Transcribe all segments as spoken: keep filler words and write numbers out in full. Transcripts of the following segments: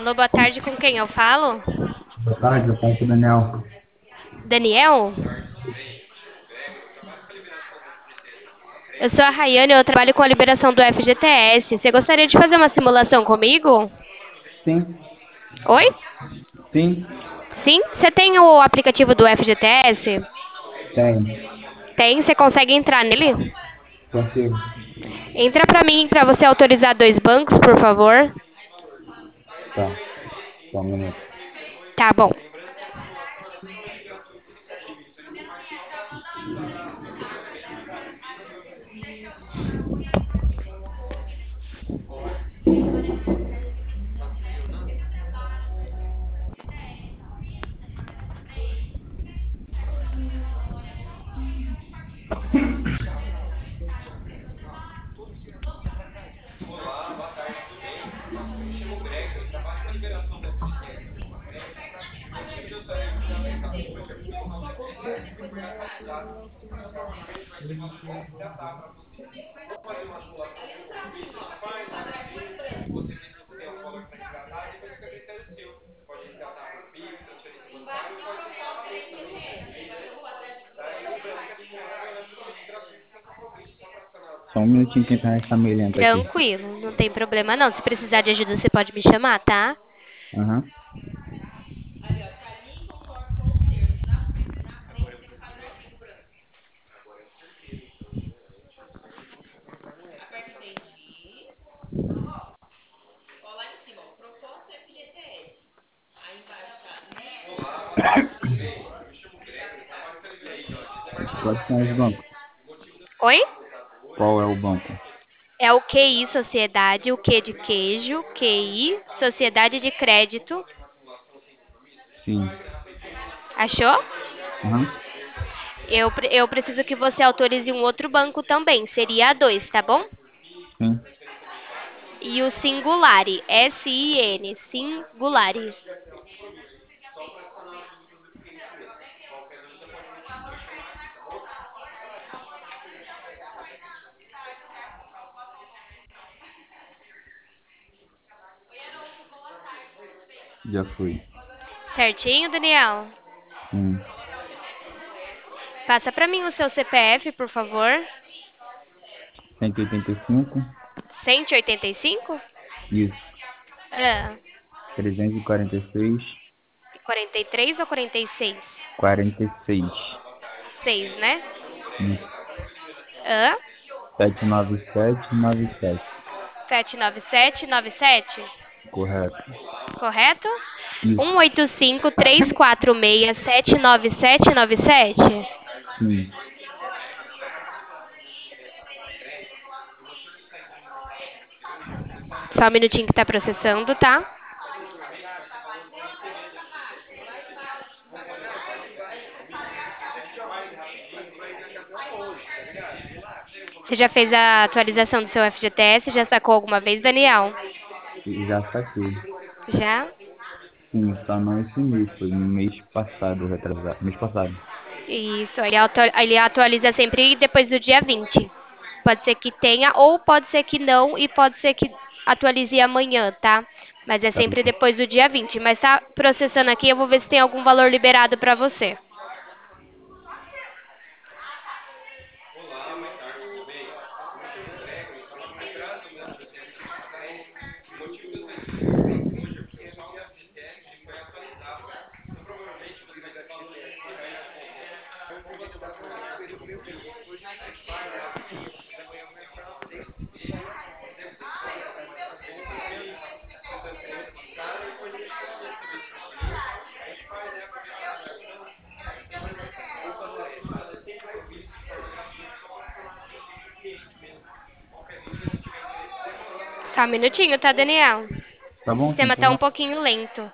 Alô, boa tarde, com quem eu falo? Boa tarde, eu falo com o Daniel. Daniel? Eu sou a Rayane, eu trabalho com a liberação do F G T S. Você gostaria de fazer uma simulação comigo? Sim, Oi? sim, Sim? Você tem o aplicativo do F G T S? tenho. Tem? Você consegue entrar nele? Consigo. Entra pra mim, pra você autorizar dois bancos, por favor. Tá, só um minuto. Tá bom. Só um minutinho que a internet está meio lenta aqui. Tranquilo, não tem problema não. Se precisar de ajuda, você pode me chamar, tá? Aham. Quais são os bancos? Oi? Qual é o banco? É o Q I Sociedade, o Q de queijo, Q I Sociedade de Crédito. Sim. Achou? Aham. Eu, pre- eu preciso que você autorize um outro banco também. Seria a dois, tá bom? Sim. E o Singulari, S I N, Singulari. Já fui. Certinho, Daniel? Sim. Passa pra mim o seu C P F, por favor. cento e oitenta e cinco. Cento e e oitenta e cinco. Isso. Ah, trezentos e quarenta e seis. quarenta e três ou quarenta e seis? quarenta e seis. Seis, né? Isso. Ah, sete nove sete nove sete. sete nove sete nove sete. Correto. Correto? Isso. um oito cinco, três quatro seis, sete nove sete nove sete. Sim. Só um minutinho que tá processando, tá? Você já fez a atualização do seu F G T S? Já sacou alguma vez, Daniel? Já saquei. Já? Sim, só não esse mês. Foi no mês passado, retrasado. Mês passado. Isso, ele, auto- ele atualiza sempre depois do dia vinte. Pode ser que tenha, ou pode ser que não, e pode ser que atualize amanhã, tá? Mas é Tá sempre bom. depois do dia vinte. Mas tá processando aqui, eu vou ver se tem algum valor liberado pra você. Só um minutinho, tá, Daniel? Tá O bom, sem sistema tá um problema. pouquinho lento.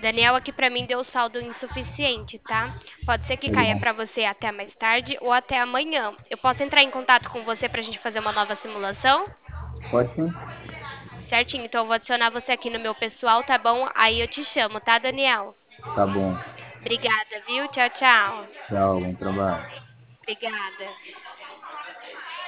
Daniel, aqui pra mim deu saldo insuficiente, tá? Pode ser que Tá caia bom. pra você até mais tarde ou até amanhã. Eu posso entrar em contato com você pra gente fazer uma nova simulação? Pode sim? Certinho, então eu vou adicionar você aqui no meu pessoal, tá bom? Aí eu te chamo, tá, Daniel? Tá bom. Obrigada, viu? Tchau, tchau. Tchau, bom trabalho. Obrigada.